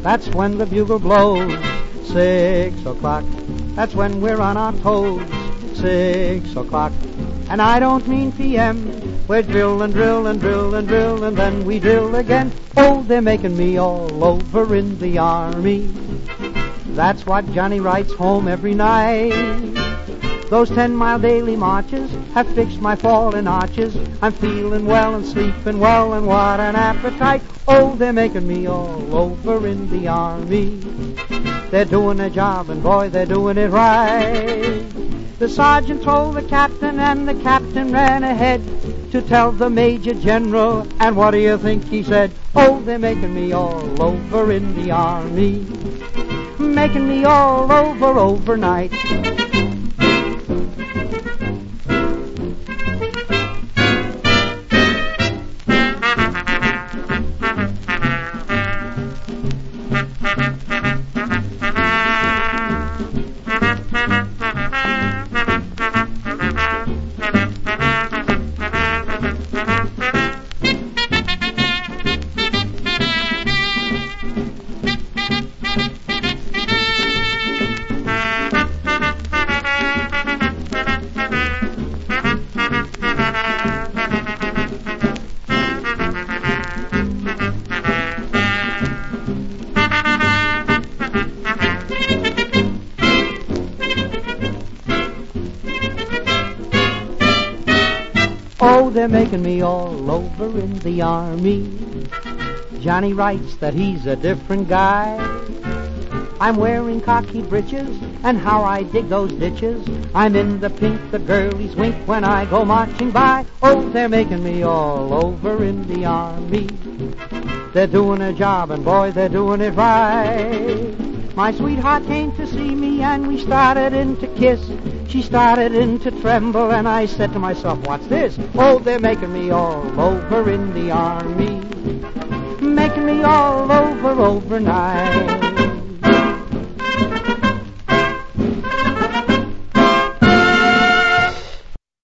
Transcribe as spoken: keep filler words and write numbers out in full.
That's when the bugle blows. Six o'clock, that's when we're on our toes. Six o'clock, and I don't mean P M. We're drill and drill and drill and drill, and then we drill again. Oh, they're making me all over in the Army. That's what Johnny writes home every night. Those ten-mile daily marches have fixed my fallen arches. I'm feeling well and sleeping well, and what an appetite. Oh, they're making me all over in the Army. They're doing their job, and boy, they're doing it right. The sergeant told the captain, and the captain ran ahead to tell the major general, and what do you think he said? Oh, they're making me all over in the Army. Making me all over overnight. Oh, they're making me all over in the Army. Johnny writes that he's a different guy. I'm wearing khaki breeches, and how I dig those ditches. I'm in the pink, the girlies wink when I go marching by. Oh, they're making me all over in the Army. They're doing a job, and boy, they're doing it right. My sweetheart came to see me, and we started in to kiss. She started in to tremble, and I said to myself, what's this? Oh, they're making me all over in the Army. Making me all over overnight.